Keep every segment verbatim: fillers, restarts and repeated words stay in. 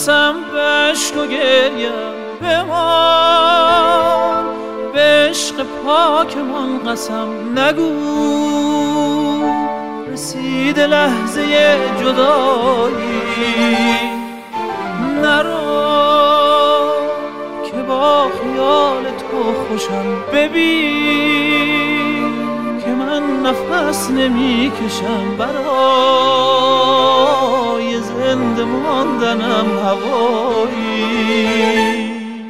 قسم به عشق و گریم بمان، به عشق پاکمان قسم نگو. رسید لحظه جدایی، نرو که با خیال تو خوشم. ببین که من نفس نمی کشم، برای زنده ماندنم هوایی.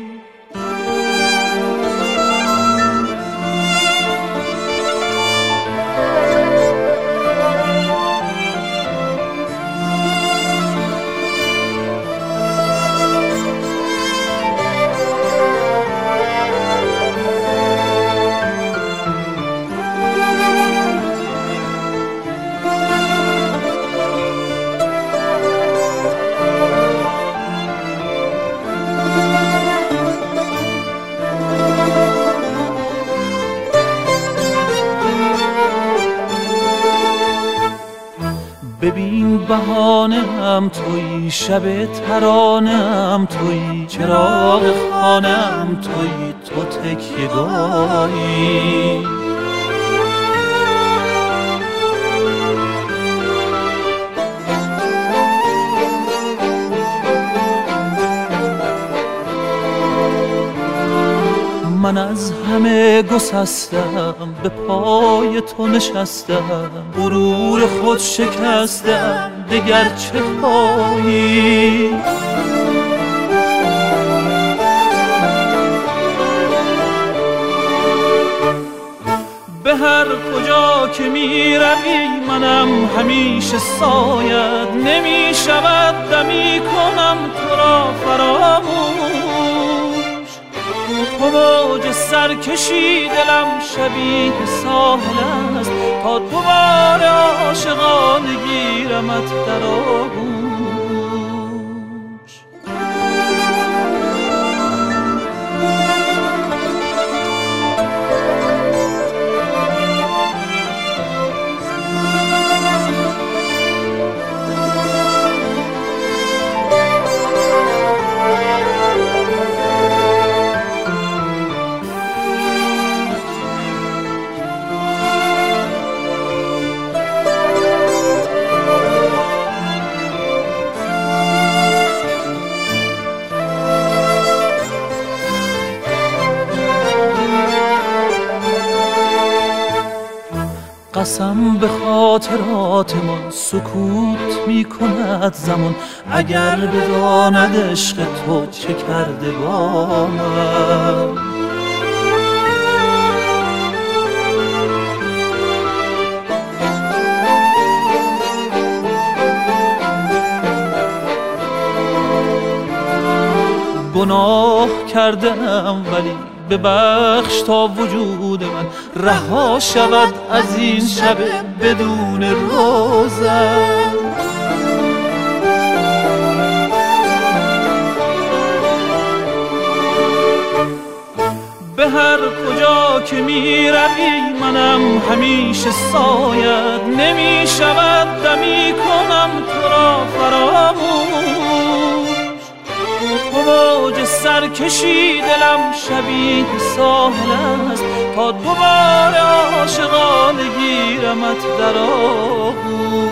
ببین بهانه هم تویی، شب ترانه هم تویی، چراغ خانه هم تویی، تو تکیه‌گاهی. من از همه گسستم، به پای تو نشستم، غرور خود شکستم، دگر چه خواهی؟ به هر کجا که می روی منم همیشه سایت، نمی شود دمی کنم تو را فراموش. تو موج سرکشی دلم شبیه ساحل است، تا دوباره عاشقانه گیرمت در آغوش. قسم به خاطراتمان سکوت می کند زمان، اگر بداند عشق تو چه کرده با من. گناه کردم ولی ببخش تا وجود من رها شود از این شب بدون روزن. به هر کجا که می روی منم همیشه سایت، نمی شود دمی کنم تو را فراموش. تو موج سرکشی دلم شبیه ساحل است، تا دوباره عاشقانه گیرمت در آغوش.